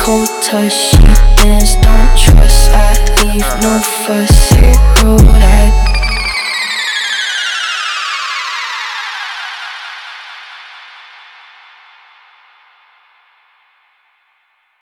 cold touch, she dance, don't trust. I leave no fuss, hit road, I